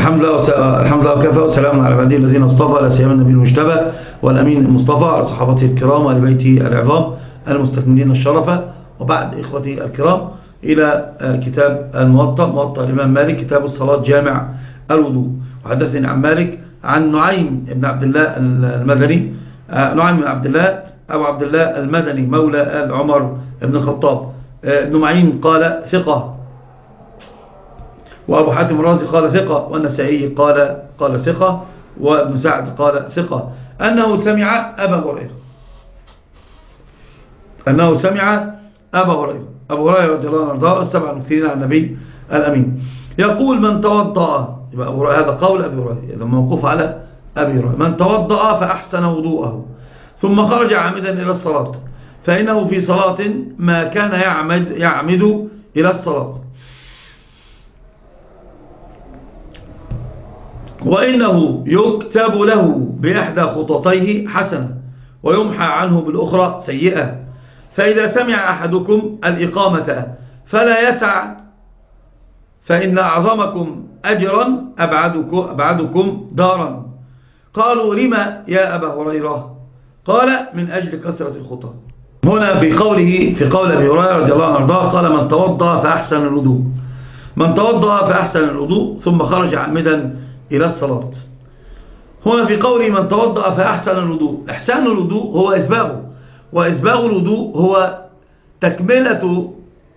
الحمد لله وكفى وسلام على عباده الذين اصطفى، لا سيما النبي المجتبى والأمين المصطفى على صحابته الكرام وآل بيته العظام المستكملين الشرفة. وبعد إخوتي الكرام إلى كتاب الموطأ، موطأ الإمام مالك، كتاب الصلاة جامع الوضوء. وحدثني عن مالك عن نعيم بن عبد الله المدني، نعيم بن عبد الله أبو عبد الله المدني مولى آل عمر بن الخطاب. ابن معين قال ثقة، وأبو حاتم الرازي قال ثقة، والنسائي قال ثقة، وابن سعد قال ثقة، أنه سمع أبا هريرة، أبو هريرة رضي الله عنه السبع المكثرين عن النبي الأمين يقول: من توضأ، هذا قول أبي هريرة، إذا موقوف على أبي هريرة: من توضأ فأحسن وضوءه ثم خرج عامدا إلى الصلاة فإنه في صلاة ما كان يعمد إلى الصلاة، وإنه يكتب له بإحدى خطوتيه حسنة ويمحى عنه بالأخرى سيئة. فإذا سمع أحدكم الإقامة فلا يسع فإن أعظمكم أجرا أبعدكم دارا. قالوا: لما يا أبا هريرة؟ قال: من أجل كثرة الخطى. هنا في قول أبي هريرة رضي الله عنه قال: من توضأ فأحسن الوضوء ثم خرج عامدا إلى الصلاة. هنا في قوله من توضأ فأحسن الوضوء، إحسان الوضوء هو إسباغه، وإسباغ الوضوء هو تكملة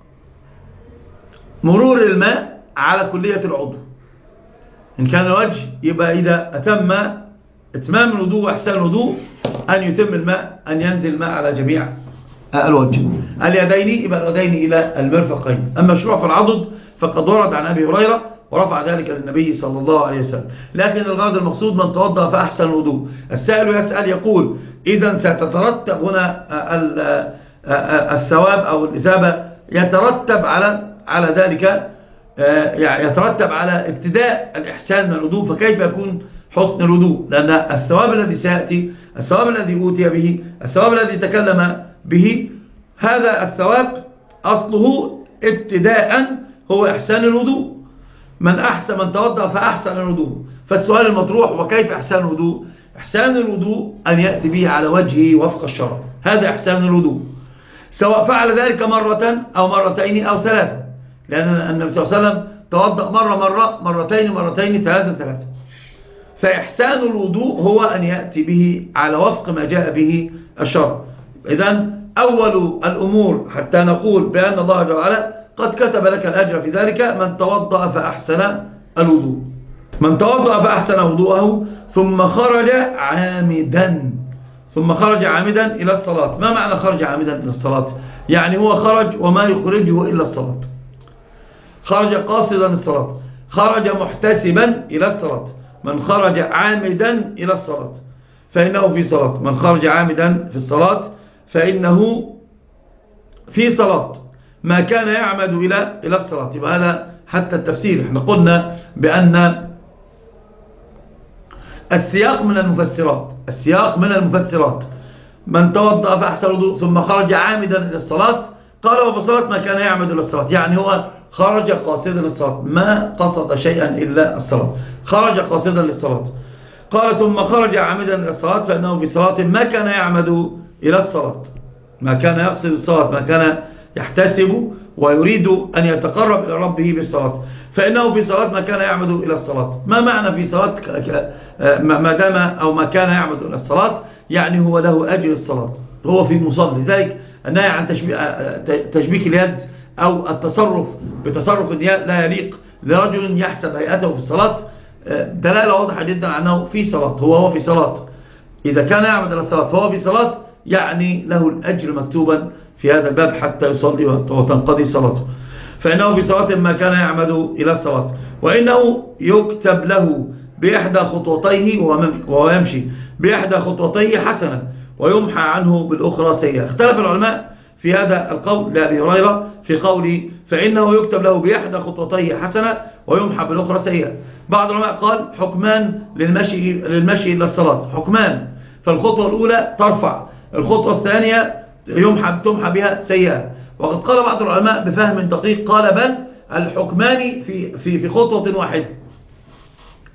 مرور الماء على كلية العضو. إن كان الوجه يبقى إذا أتم إتمام الوضوء وإحسان الوضوء أن يتم الماء، أن ينزل الماء على جميع الوجه. اليدين يبقى اليدين إلى المرفقين. أما الشروع في العضد فقد ورد عن أبي هريرة ورفع ذلك للنبي صلى الله عليه وسلم. لكن الغرض المقصود من توضأ فأحسن الوضوء. السائل يسأل يقول: إذا ستترتب هنا الثواب أو الإثابة يترتب على ذلك، يترتب على ابتداء الإحسان من الوضوء، فكيف يكون حسن الوضوء؟ لأن الثواب الذي سيأتي، الثواب الذي أوتي به، الثواب الذي تكلم به، هذا الثواب أصله ابتداء هو إحسان الوضوء. من توضأ فأحسن الوضوء. فالسؤال المطروح: وكيف إحسان الوضوء؟ إحسان الوضوء أن يأتي به على وجهه وفق الشرع، هذا إحسان الوضوء، سواء فعل ذلك مرة أو مرتين أو ثلاثة، لأن النبي صلى الله عليه وسلم توضأ مرة مرتين ثلاثة. فإحسان الوضوء هو أن يأتي به على وفق ما جاء به الشرع. إذن أول الأمور حتى نقول بأن الله جل وعلا قد كتب لك الأجر في ذلك: من توضأ فأحسن الوضوء، من توضأ فأحسن وضوءه ثم خرج عامدا إلى الصلاة. ما معنى خرج عامدا إلى الصلاة؟ يعني هو خرج وما يخرجه إلا الصلاة، خرج قاصدا الصلاة، خرج محتسبا إلى الصلاة. من خرج عامدا إلى الصلاة فإنه في صلاة، من خرج عامدا في الصلاة فإنه في صلاة ما كان يعمد إلى الصلاة. يبقى هذا حتى التفسير. احنا قلنا بأن السياق من المفسرات من توضأ فأحسن الوضوء ثم خرج عامدا إلى الصلاة، قال: وفي الصلاة ما كان يعمد إلى الصلاة، يعني هو خرج قاصدا للصلاة، ما قصد شيئا إلا الصلاة، خرج قاصدا للصلاة. قال: ثم خرج عامدا إلى الصلاة فإنه في صلاة ما كان يعمد إلى الصلاة، ما كان يقصد الصلاة، ما كان يحتسب ويريد أن يتقرب إلى ربه بالصلاة، فإنه في صلاة ما كان يعمد إلى الصلاة. ما معنى في صلاة ما دام أو ما كان يعمد إلى الصلاة؟ يعني هو له أجر الصلاة، هو في مصلي. ذلك النهي عن تشبيك اليد أو التصرف بتصرف لا يليق لرجل يحسب هيئته في الصلاة دلالة واضحة جدا عنه في صلاة، هو في صلاة. إذا كان يعمد إلى الصلاة فهو في صلاة، يعني له الأجر مكتوبا في هذا الباب حتى يصلي وتنقضي صلاته. فإنه في صلاة ما كان يعمد إلى الصلاة، وإنه يكتب له بإحدى خطوتيه وهو يمشي بإحدى خطوتيه حسنة ويمحى عنه بالأخرى سيئة. اختلف العلماء في هذا القول لأبي هريرة في قوله فإنه يكتب له بإحدى خطوتيه حسنة ويمحى بالأخرى سيئة. بعض العلماء قال حكمان للمشي إلى الصلاة، حكمان. فالخطوة الأولى ترفع، الخطوة الثانية تمحى بها سيئة. وقد قال بعض العلماء بفهم دقيق، قال: بل الحكمان في خطوة واحدة،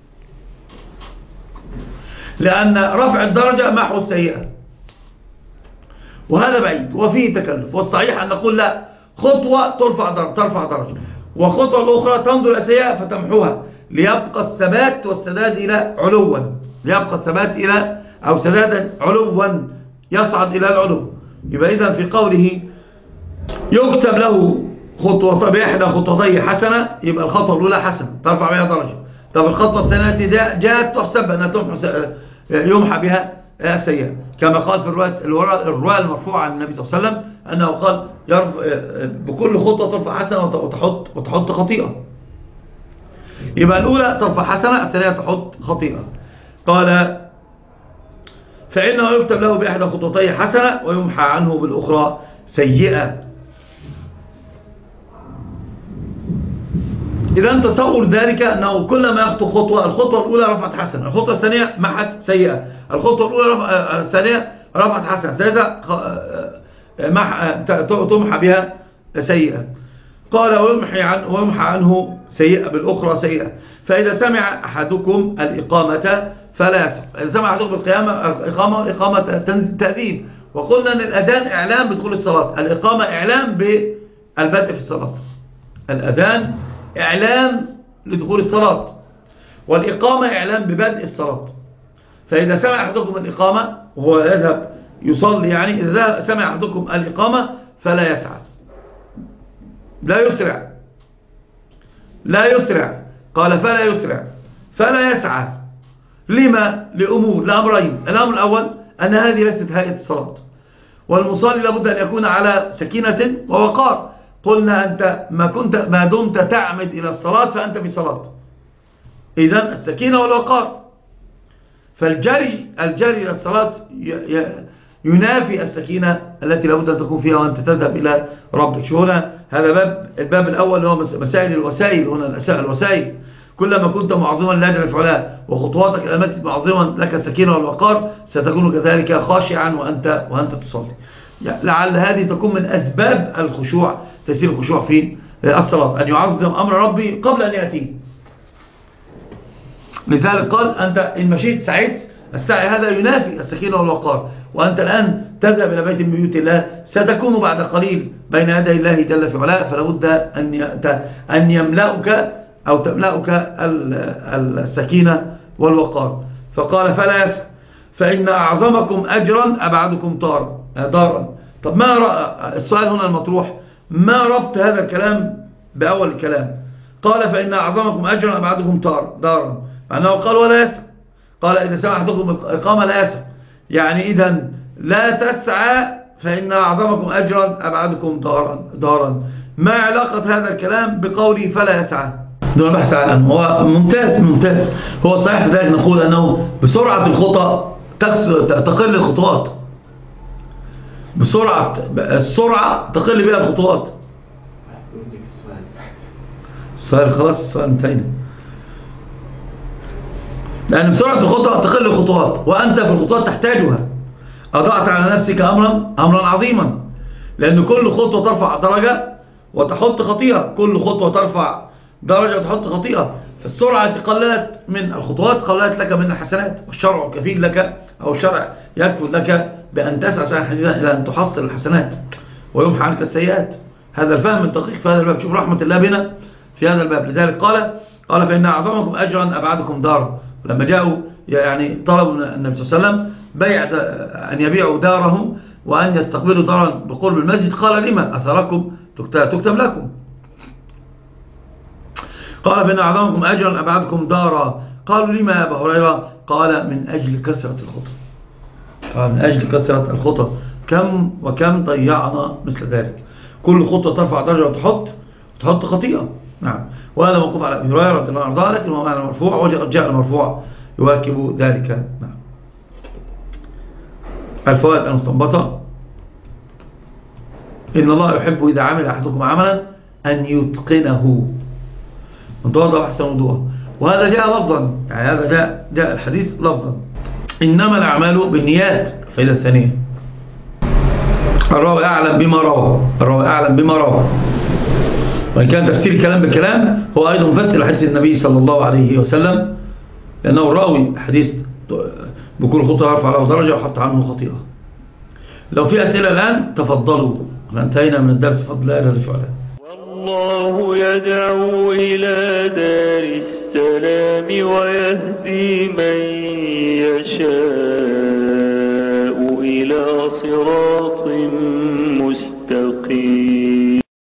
لأن رفع الدرجة محو السيئة، وهذا بعيد وفيه تكلف. والصحيح أن نقول لا، خطوة ترفع درجة، وخطوة الأخرى تنظر إلى السيئة فتمحوها، ليبقى الثبات والسداد إلى علوا، ليبقى الثبات إلى أو سدادا علوا يصعد إلى العلو. يبقى إذن في قوله يكتب له خطوة بإحدى خطوتي حسنة، يبقى الخطوة الأولى حسنة ترفع بها درجة. طب الخطوة الثانية جاءت تحسب أنها يمحى بها السيئة، كما قال في الرواية المرفوعة عن النبي صلى الله عليه وسلم أنه قال بكل خطوة ترفع حسنة وتحط خطيئة. يبقى الأولى ترفع حسنة، الثانية تحط خطيئة. قال فإنه يكتب له بإحدى خطوتي حسنة ويمحى عنه بالأخرى سيئة. إذا تصور ذلك أنه كلما يخطو خطوة، الخطوة الأولى رفعت حسنة، الخطوة الثانية محت سيئة، الخطوة الأولى الثانية رفعت حسنة، الثالثة تمحى بها سيئة. قال ويمحى عنه سيئة بالأخرى سيئة. فإذا سمع أحدكم الإقامة فلا يسع. إذا سمع أحدكم الإقامة تأذيب، وقلنا أن الأذان إعلام بدخول الصلاة، الإقامة إعلام بالبدء في الصلاة. الأذان إعلام لدخول الصلاة، والإقامة إعلام ببدء الصلاة. فإذا سمع أحدكم الإقامة وهو يذهب يصلي، يعني إذا سمع أحدكم الإقامة فلا يسعى، لا يسرع. قال فلا يسعى. لما؟ لأمرين. الأمر الأول أن هذه ليست هيئة الصلاة، والمصلي لابد أن يكون على سكينة ووقار. قلنا أنت ما دمت تعمد إلى الصلاة فأنت في صلاة، إذن السكينة والوقار. فالجري إلى الصلاة ينافي السكينة التي لابد أن تكون فيها وأنت تذهب إلى ربك. شو هنا؟ هذا الباب الأول هو مسائل الوسائل. هنا الوسائل، كلما كنت معظما لأجل فعلها وخطواتك إلى المسجد معظما لك السكينة والوقار ستكون كذلك خاشعا وأنت تصلي. لعل هذه تكون من أسباب الخشوع، تسير الخشوع في الصلاة، أن يعظم أمر ربي قبل أن يأتيه. لذلك قال أنت إن مشيت سعيت، السعي هذا ينافي السكينة والوقار. وأنت الآن تذهب إلى بيت من بيوت الله، ستكون بعد قليل بين يدي الله جل في علاه، فلابد أن يملأك أو تملأك السكينة والوقار. فقال فلا يسع، فإن أعظمكم أجرا أبعدكم دارا. طب ما السؤال هنا المطروح، ما ربط هذا الكلام بأول الكلام؟ قال فإن أعظمكم أجرا أبعدكم دارا، معناه قال ولا يسع. قال إذا سمع أحدكم الإقامة لا يسع، يعني إذن لا تسعى، فإن أعظمكم أجرا أبعدكم دارا. ما علاقة هذا الكلام بقولي فلا يسعى؟ دون بحث عنه. هو ممتاز. هو صحيح، ذلك نقول أنه بسرعة الخطى تقل الخطوات، السرعة تقل بها الخطوات. السؤال خلاص، السؤال انتهينا. لأن بسرعة الخطى تقل الخطوات، وأنت في الخطوات تحتاجها. أضعت على نفسك أمرا عظيما، لأن كل خطوة ترفع درجة وتحط خطيئة، كل خطوة ترفع درجة وتحط خطيئة. فالسرعة قللت من الخطوات، قللت لك من الحسنات، والشرع كفيل لك، أو الشرع يكفل لك بأن تسعى سعيا حثيثا إلى أن تحصل الحسنات ويمحى عنك السيئات. هذا الفهم الدقيق في هذا الباب. شوف رحمة الله بنا في هذا الباب. لذلك قال فإن أعظمكم أجرا أبعدكم دارا. لما جاءوا يعني طلبوا النبي صلى الله عليه وسلم بيع أن يبيعوا دارهم وأن يستقبلوا دارا بقرب المسجد، قال لما؟ أثركم تكتب لكم. قال فإن أعظمكم أجرا أبعدكم دارا. قالوا لما يا أبا هريرة؟ قال من أجل كثرة الخطى. من أجل كثرة الخطى، كم ضيعنا مثل ذلك. كل خطوة ترفع درجة وتحط خطيئة. نعم. وهذا موقوف على أبي هريرة رضي الله عنه، لكن هو معنى مرفوع، وجاء المرفوع يواكب ذلك. نعم. الفوائد المستنبطة: إن الله يحب إذا عمل أحدكم عملا أن يتقنه، من توضأ أحسن وضوءه. وهذا جاء لفظا، يعني هذا جاء الحديث لفظا. إنما الأعمال بالنيات. الفائدة الثانية: الراوي أعلم بما روى. وإن كان تفسير الكلام بالكلام هو أيضا مفسر حديث النبي صلى الله عليه وسلم، لأنه الراوي حديث بكل خطوة يرفع له درجة وحط عنه خطيئة. لو في أسئلة الآن تفضلوا، انتهينا من الدرس بفضل الله إلى الفعل. والله يدعو إلى دار السلام ويهدي من يشاء إلى صراط مستقيم.